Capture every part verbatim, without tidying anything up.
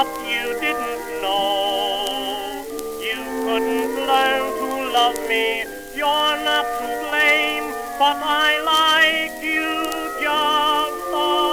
but you didn't know. You couldn't learn to love me, you're not to blame, but I like you just the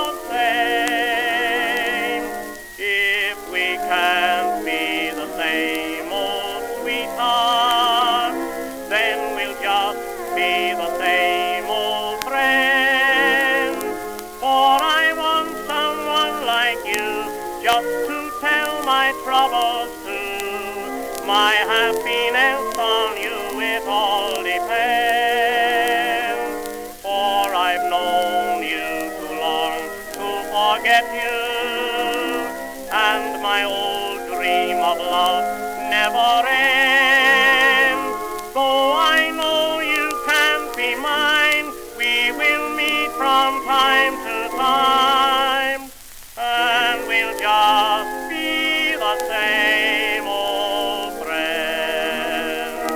same. If we can't be the same old sweetheart, then we'll just be the same old friends. For I want someone like you, just to tell my troubles to. My happiness on you, it all depends. For I've known you too long to forget you, and my old dream of love never ends. Though I know you can't be mine, we will meet from time to time, and we'll just be the same old friends.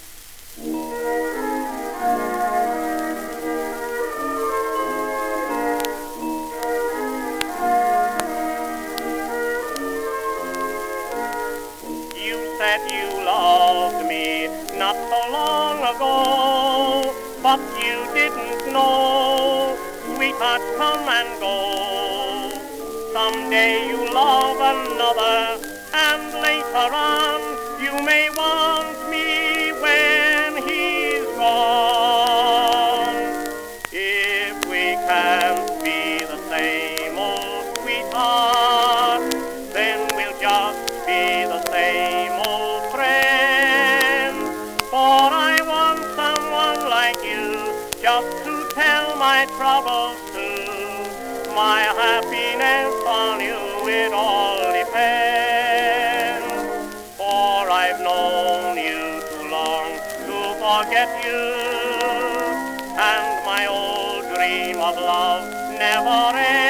You said you loved me not so long ago, but you didn't know, sweetheart, come and go. Someday you love another, and later on you may want me when he's gone. If we can't be the same old sweetheart, then we'll just be the same old friends. For I want someone like you, just to tell my troubles to. My happiness on you, it all depends. For I've known you too long to forget you, and my old dream of love never ends.